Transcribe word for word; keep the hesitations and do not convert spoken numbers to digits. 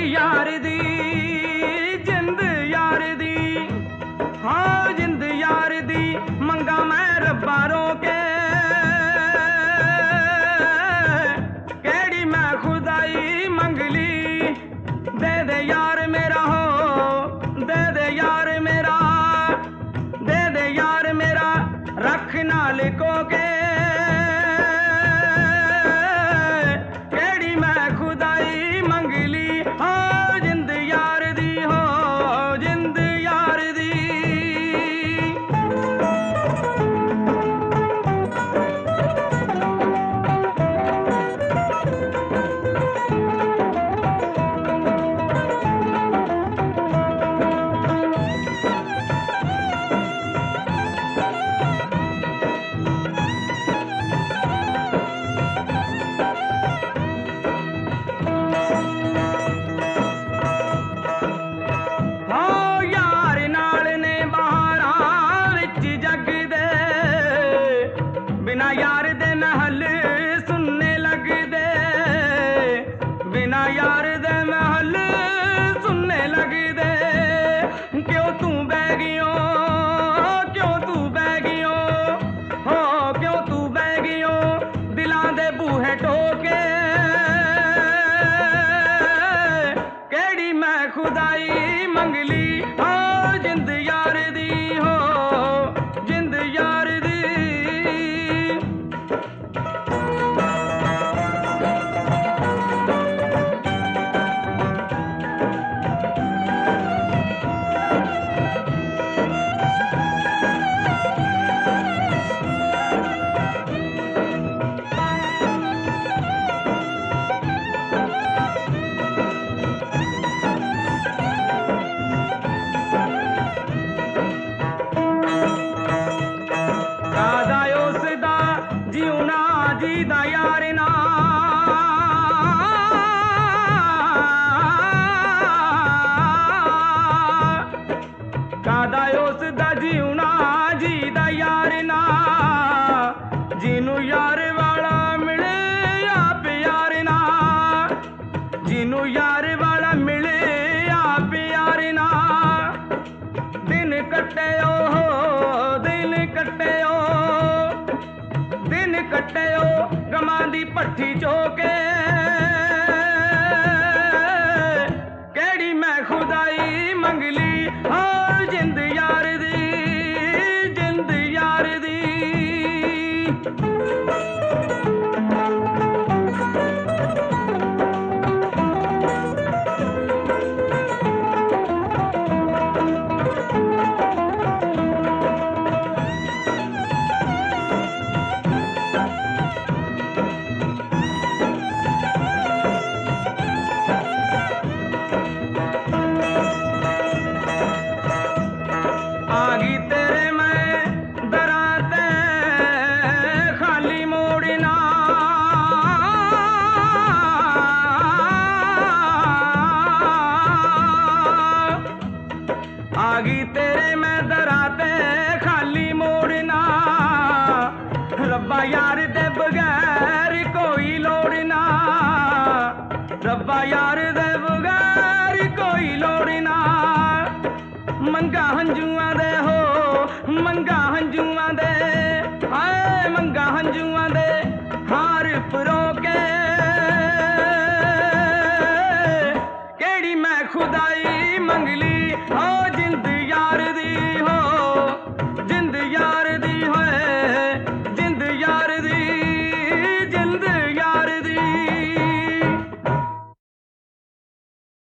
यार दी जिंद यार दी हाँ जिंद यार दी मंगा मैं रब्बा रोके केड़ी मैं खुदाई मंगली दे दे यार मेरा हो दे दे यार मेरा दे दे यार मेरा रख नाल को के बिना यार दे महल सुनने लग दे बिना यार दे महल सुनने लग दे क्यों तू बह गियो क्यों तू बह गियो हो क्यों तू बह गियो दिलां दे बूहे टोके केड़ी मैं खुदाई मंगली हो जिंद यार दी हो जिंद यार दी जीदा यार ना कादा उस दा जीना जीदा यार ना जिनू यार वाला मिले आप यार ना जिनू यार वाला मिले आप यार ना दिन कटे हो दिन कटे दिन कटे गमां दी भट्ठी चोके केड़ी मैं खुदाई मंगली हो जिंद यार दी जिंद यार दी आगी तेरे मैं दराते खाली मोड़ना आगी तेरे मैं दराते खाली मोड़ना रब्बा यार दे बगैर